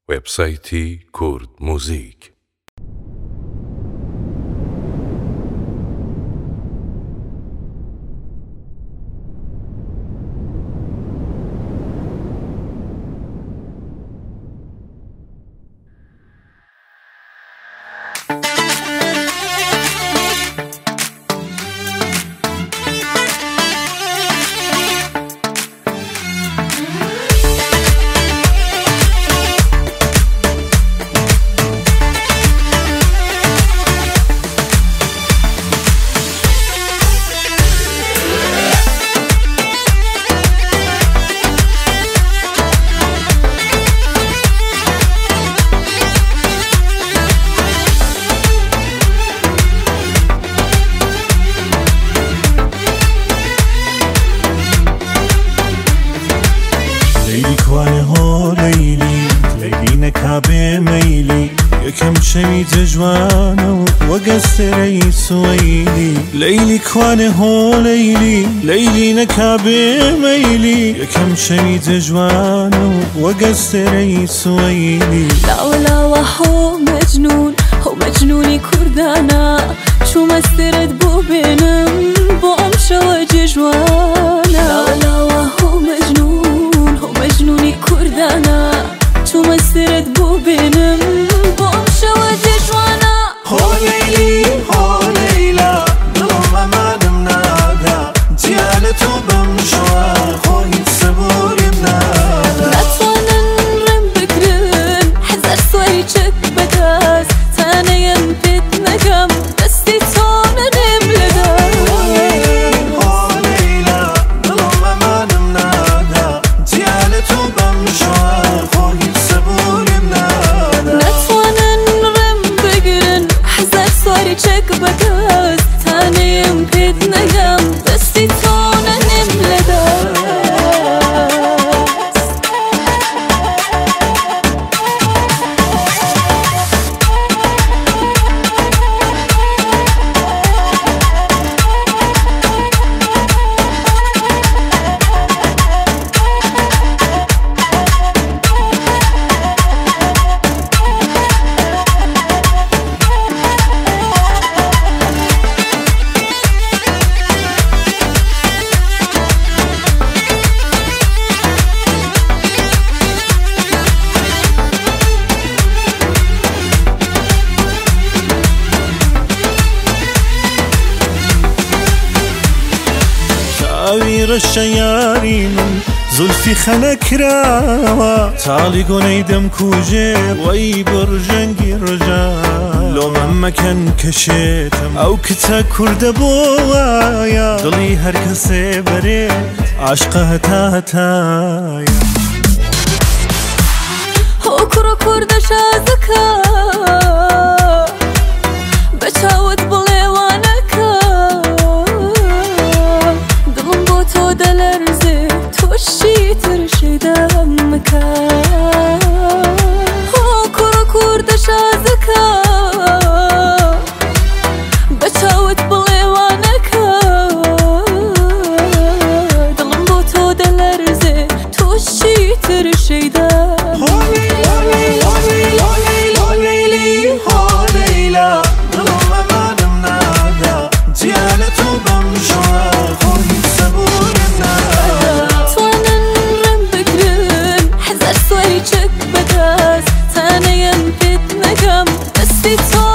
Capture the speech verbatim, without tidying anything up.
وبسایتی کرد موزیک. كابي ميلي يكم شي تجوانه وقصري سويلي ليلي كوانه هو ليلي ليلي نكابي ميلي يكم شي تجوانه وقصري سويلي لا ولا وهو مجنون هو مجنوني كردانا شو مسترد بو بينم بو امشى جوانا لا ولا وهو مجنون هو مجنوني كردانا شو مسترد بو بينم بو امشى جوانا هو ليلي هو ليلى ظلم امانم نادا ديالته بمشوار خوي الصبور بنادا لا تصانن رم بكرن حذر سويتك بداس تانا يمتت نقم دستي تونا نملدا هو ليلى ظلم امانم نادا ديالته بمشوار خوي الصبور بنادا لا تصانن رم بكرن حذر سويتك بداس تانا يمتت نقم دستي تونا نملدا تعبير الشياري من زلفي خلك راوا تعالي قوني دم كوجي وي برجنقي رجال لو مما كان كشيتم او كتا كرد بوايا ضلي هركسي بريت عشقها تاتايا هو كرو كرد شازكا بچاوت بليوانكا دلم بو تو دلرزي توشي ترشي دمكا هو كرو كرد شازكا بچاوت بليوانكا دلم بو تو دلرزي توشي ترشي دمكا It's